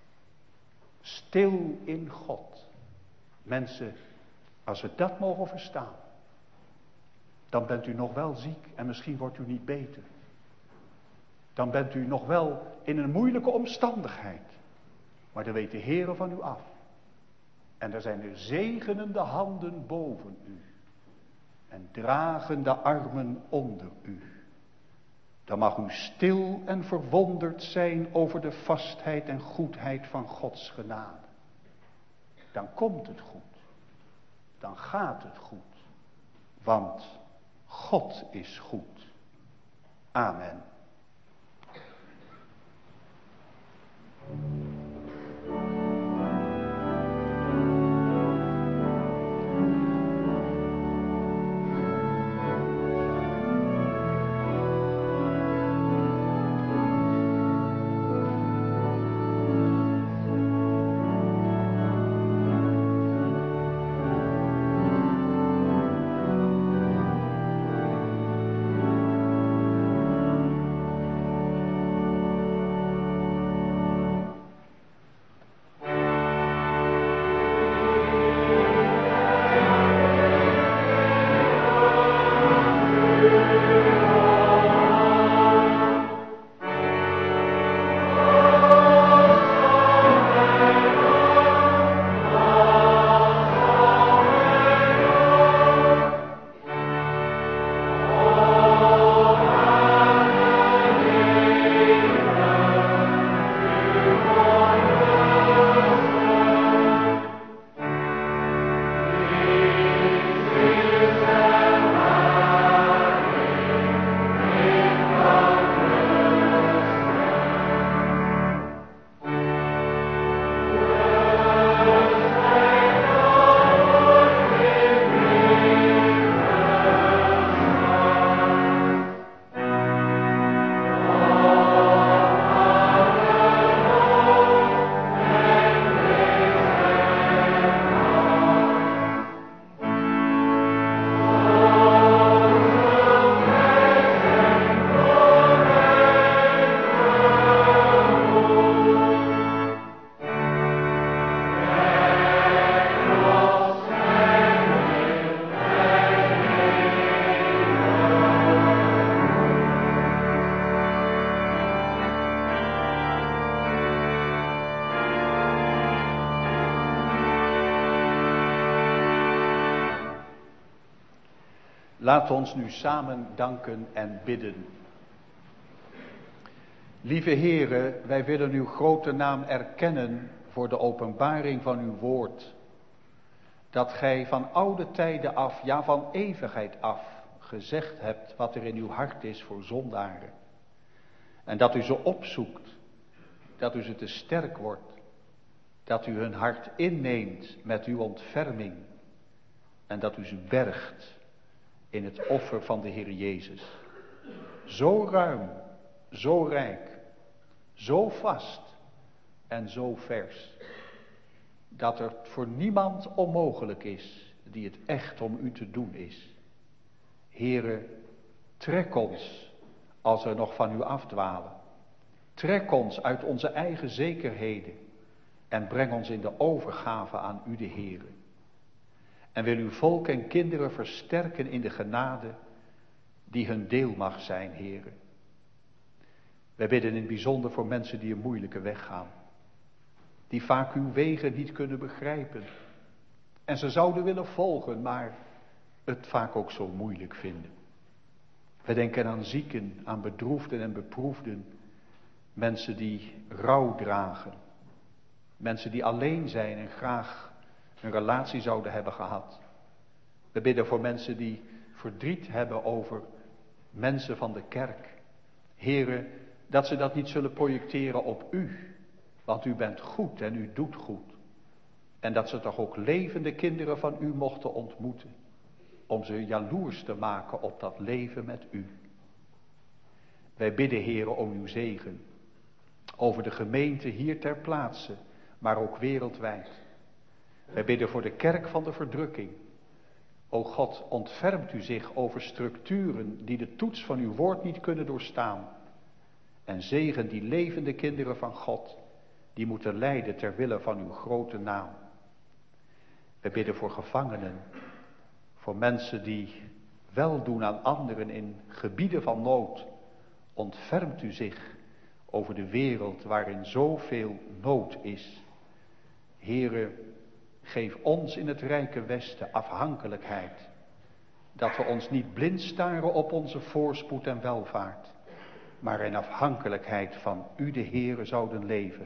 Stil in God. Mensen, als we dat mogen verstaan, dan bent u nog wel ziek en misschien wordt u niet beter. Dan bent u nog wel in een moeilijke omstandigheid. Maar dan weet de Heere van u af. En er zijn er zegenende handen boven u. En dragende armen onder u. Dan mag u stil en verwonderd zijn over de vastheid en goedheid van Gods genade. Dan komt het goed. Dan gaat het goed. Want God is goed. Amen. Laat ons nu samen danken en bidden. Lieve Heere, wij willen uw grote naam erkennen voor de openbaring van uw woord. Dat gij van oude tijden af, ja van eeuwigheid af, gezegd hebt wat er in uw hart is voor zondaren. En dat u ze opzoekt, dat u ze te sterk wordt, dat u hun hart inneemt met uw ontferming en dat u ze bergt in het offer van de Heer Jezus. Zo ruim, zo rijk, zo vast en zo vers, dat er voor niemand onmogelijk is die het echt om u te doen is. Heere, trek ons als we nog van u afdwalen. Trek ons uit onze eigen zekerheden en breng ons in de overgave aan u de Heere. En wil uw volk en kinderen versterken in de genade die hun deel mag zijn, Heere. Wij bidden in het bijzonder voor mensen die een moeilijke weg gaan. Die vaak uw wegen niet kunnen begrijpen. En ze zouden willen volgen, maar het vaak ook zo moeilijk vinden. We denken aan zieken, aan bedroefden en beproefden. Mensen die rouw dragen. Mensen die alleen zijn en graag een relatie zouden hebben gehad. We bidden voor mensen die verdriet hebben over mensen van de kerk. Heere, dat ze dat niet zullen projecteren op u. Want u bent goed en u doet goed. En dat ze toch ook levende kinderen van u mochten ontmoeten. Om ze jaloers te maken op dat leven met u. Wij bidden, Heere, om uw zegen. Over de gemeente hier ter plaatse, maar ook wereldwijd. Wij bidden voor de kerk van de verdrukking. O God, ontfermt u zich over structuren die de toets van uw woord niet kunnen doorstaan. En zegen die levende kinderen van God, die moeten lijden ter wille van uw grote naam. We bidden voor gevangenen, voor mensen die weldoen aan anderen in gebieden van nood. Ontfermt u zich over de wereld waarin zoveel nood is. Heere, geef ons in het rijke Westen afhankelijkheid, dat we ons niet blind staren op onze voorspoed en welvaart, maar in afhankelijkheid van u de Heere zouden leven.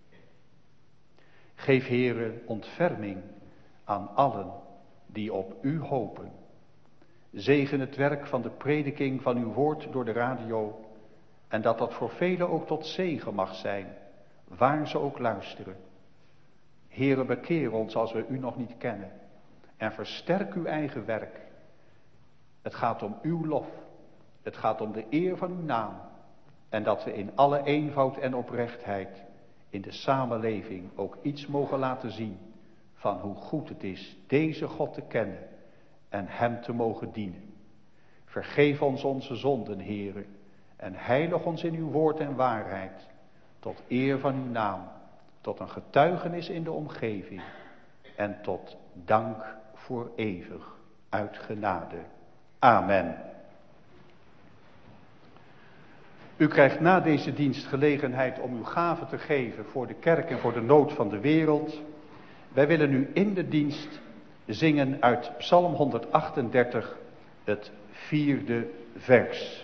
Geef, Heere, ontferming aan allen die op u hopen. Zegen het werk van de prediking van uw woord door de radio, en dat voor velen ook tot zegen mag zijn, waar ze ook luisteren. Heere, bekeer ons als we u nog niet kennen en versterk uw eigen werk. Het gaat om uw lof, het gaat om de eer van uw naam, en dat we in alle eenvoud en oprechtheid in de samenleving ook iets mogen laten zien van hoe goed het is deze God te kennen en hem te mogen dienen. Vergeef ons onze zonden, Heere, en heilig ons in uw woord en waarheid, tot eer van uw naam, tot een getuigenis in de omgeving en tot dank voor eeuwig uit genade. Amen. U krijgt na deze dienst gelegenheid om uw gave te geven voor de kerk en voor de nood van de wereld. Wij willen nu in de dienst zingen uit Psalm 138, het 4e vers.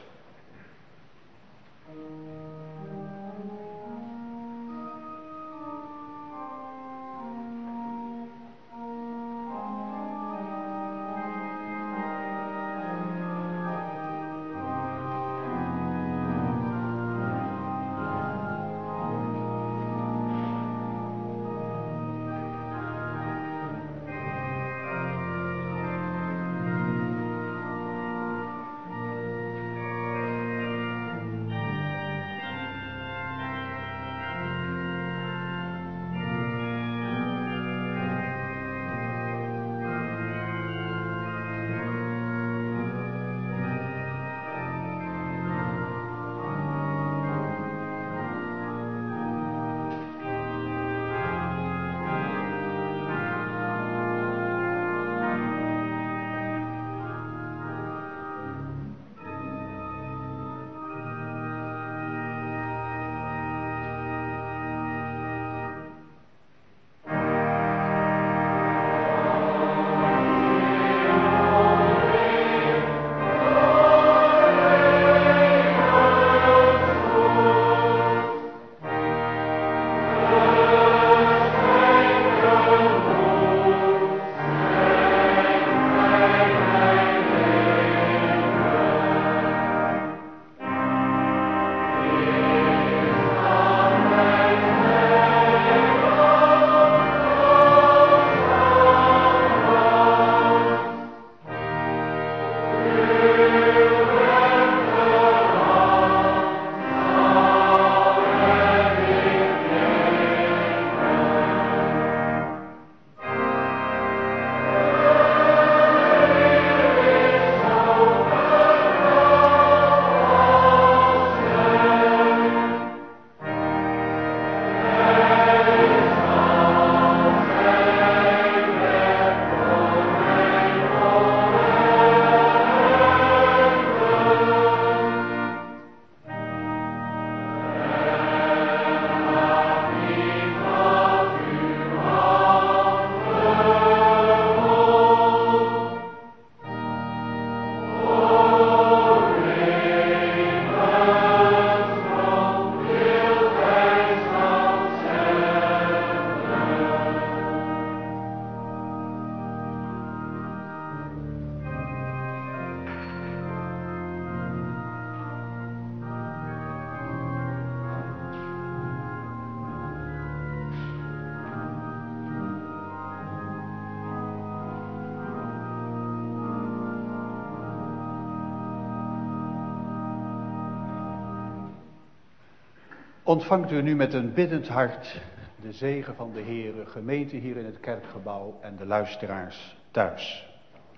Ontvangt u nu met een biddend hart de zegen van de Heere, gemeente hier in het kerkgebouw en de luisteraars thuis.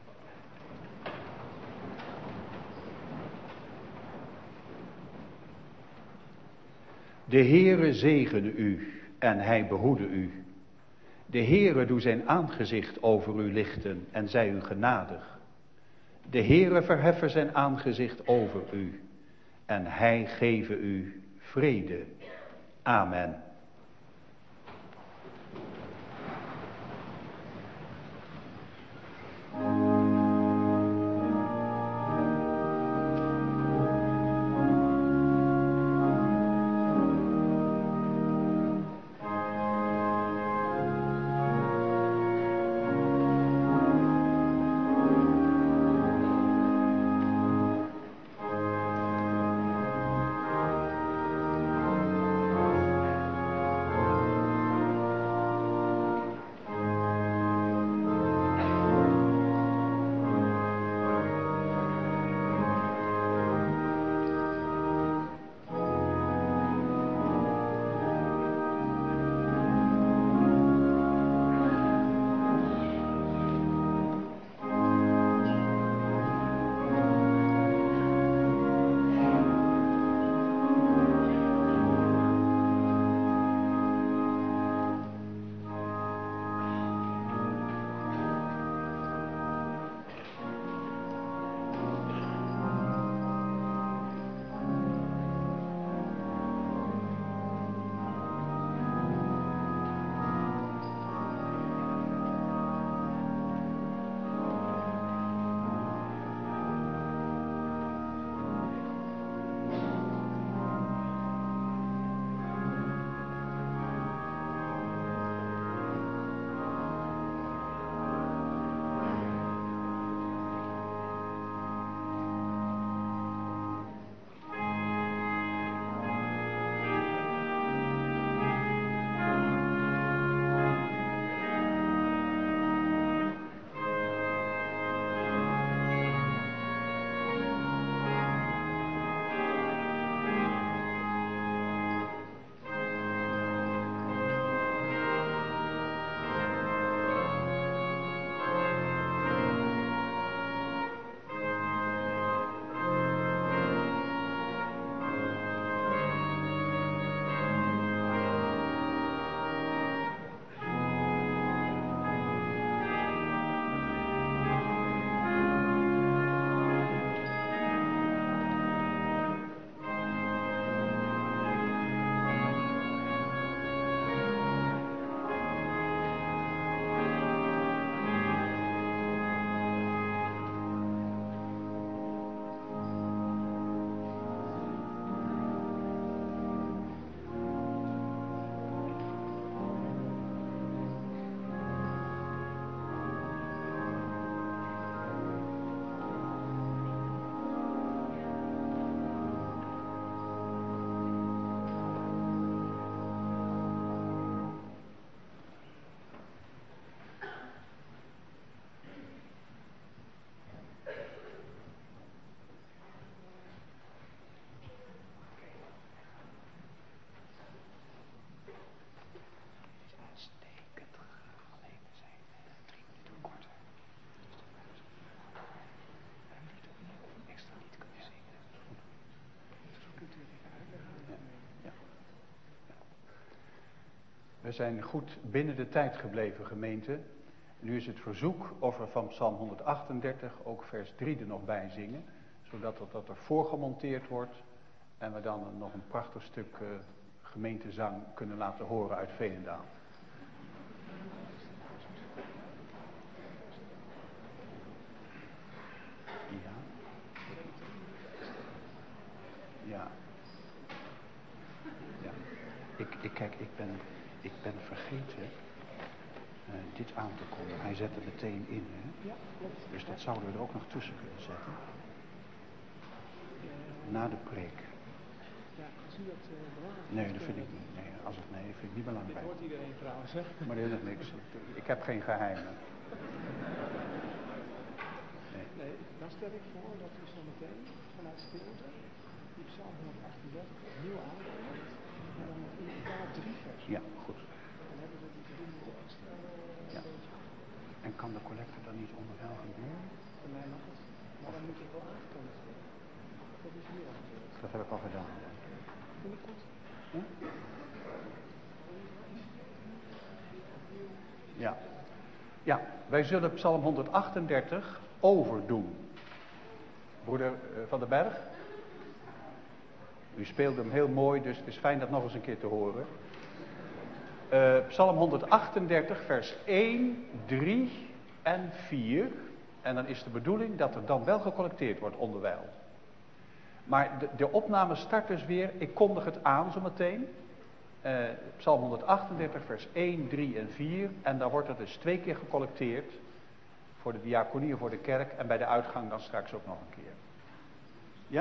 De Heere zegene u en hij behoede u. De Heere doe zijn aangezicht over u lichten en zij u genadig. De Heere verheffen zijn aangezicht over u en hij geven u vrede. Amen. We zijn goed binnen de tijd gebleven, gemeente. Nu is het verzoek of we van Psalm 138 ook vers 3 er nog bij zingen. Zodat dat er voorgemonteerd wordt. En we dan nog een prachtig stuk gemeentezang kunnen laten horen uit Veenendaal. Ja. Ja. Ja. Ik ben vergeten dit aan te kondigen. Hij zet er meteen in, hè? Ja, klopt. Dus dat zouden we er ook nog tussen kunnen zetten. Na de preek. Ja, als u dat belangrijk Nee, dat vind ik niet. Nee, vind ik niet belangrijk. Dit hoort iedereen trouwens, hè? Maar dat is niks. Ik heb geen geheimen. Nee, dan stel ik voor dat we zo meteen vanuit stilte die Psalm 138 opnieuw aankondigt. En dan nog in totaal 3 versen. Ja, goed. Ja. Ja, wij zullen Psalm 138 overdoen. Broeder Van den Berg? U speelde hem heel mooi, dus het is fijn dat nog eens een keer te horen. Psalm 138, vers 1, 3 en 4. En dan is de bedoeling dat er dan wel gecollecteerd wordt onderwijl. Maar de opname start dus weer, ik kondig het aan zometeen. Psalm 138, vers 1, 3 en 4. En dan wordt er dus 2 keer gecollecteerd. Voor de diaconie en voor de kerk. En bij de uitgang dan straks ook nog een keer. Ja?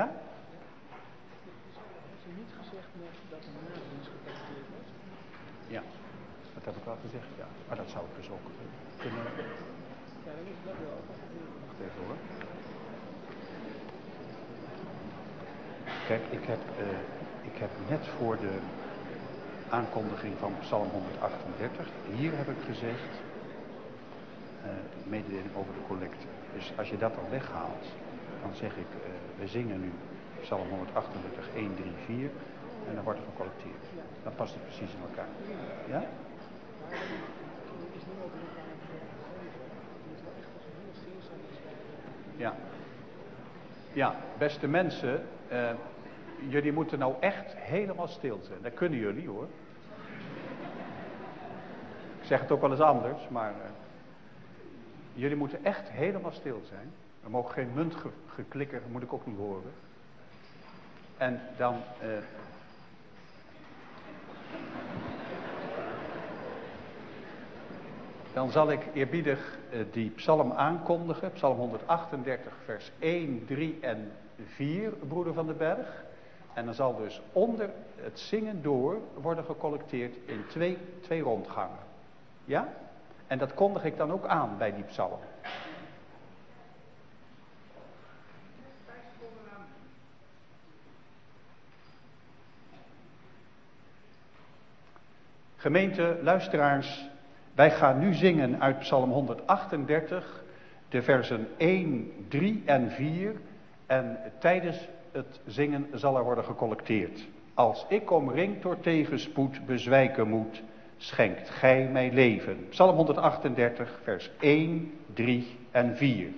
Heeft u niet gezegd nog dat er nadienst gecollecteerd wordt? Ja, dat heb ik al gezegd, ja. Maar dat zou ik dus ook kunnen... Ja, dan is dat wel ook nog gebeuren. Wacht even hoor. Kijk, ik heb net voor de aankondiging van Psalm 138, hier heb ik gezegd, mededeling over de collecte. Dus als je dat dan weghaalt, dan zeg ik, we zingen nu Psalm 138, 1, 3, 4 en dan wordt er gecollecteerd. Dan past het precies in elkaar. Ja? Ja. Ja, beste mensen, jullie moeten nou echt helemaal stil zijn. Dat kunnen jullie hoor. Ik zeg het ook wel eens anders, maar jullie moeten echt helemaal stil zijn. Er mogen geen muntgeklikker, dat moet ik ook niet horen. En dan... Dan zal ik eerbiedig die psalm aankondigen. Psalm 138 vers 1, 3 en 4, broeder Van den Berg. En dan zal dus onder het zingen door worden gecollecteerd in twee rondgangen. Ja? En dat kondig ik dan ook aan bij die psalm. Gemeente, luisteraars, wij gaan nu zingen uit Psalm 138, de versen 1, 3 en 4. En tijdens het zingen zal er worden gecollecteerd. Als ik omringd door tegenspoed bezwijken moet, schenkt gij mij leven. Psalm 138, vers 1, 3 en 4.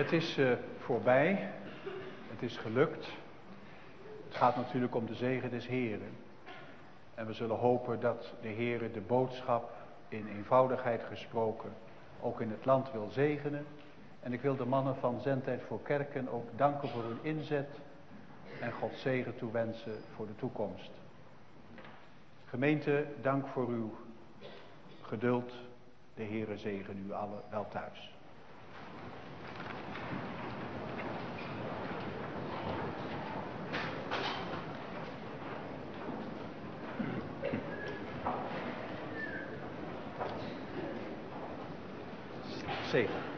Het is voorbij. Het is gelukt. Het gaat natuurlijk om de zegen des Heren. En we zullen hopen dat de Heere de boodschap in eenvoudigheid gesproken ook in het land wil zegenen. En ik wil de mannen van Zendtijd voor Kerken ook danken voor hun inzet en Gods zegen toewensen voor de toekomst. Gemeente, dank voor uw geduld. De Heere zegen u allen wel thuis. Zegen.